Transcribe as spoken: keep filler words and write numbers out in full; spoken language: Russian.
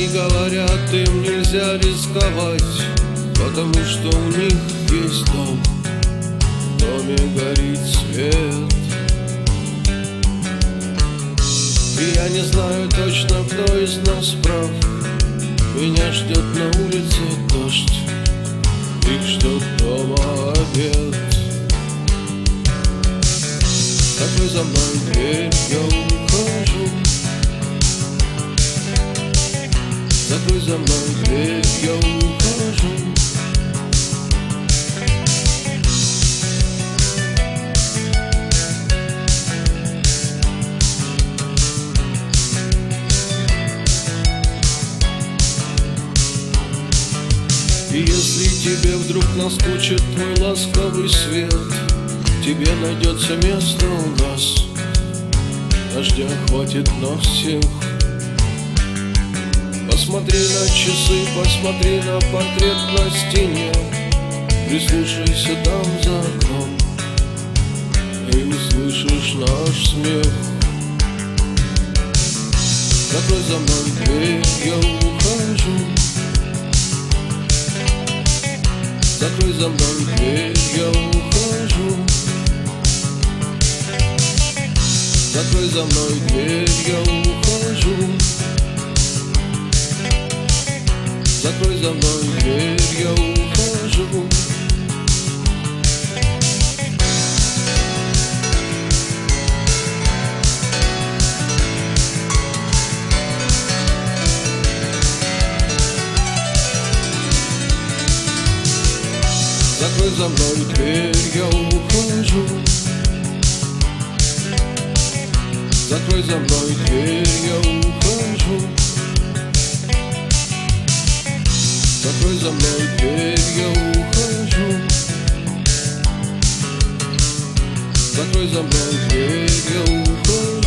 говорят, им нельзя рисковать, потому что у них есть дом, в доме горит свет. И я не знаю точно, кто из нас прав. Меня ждет на улице дождь, их ждет дома обед. Закрой за мной дверь, я ухожу. Закрой за мной дверь, я ухожу. И если тебе вдруг наскучит мой ласковый свет, тебе найдется место у нас, дождя хватит на всех. Посмотри на часы, посмотри на портрет на стене, прислушайся там за окном, и услышишь наш смех. Закрой за мной дверь, я ухожу. Закрой за мной дверь, я ухожу. Закрой за мной дверь, я ухожу. Закрой за мной дверь, я ухожу. Закрой за мной дверь, я ухожу. Закрой за мной дверь, я ухожу. Закрой за мной дверь, я ухожу. Закрой за мной дверь, я ухожу.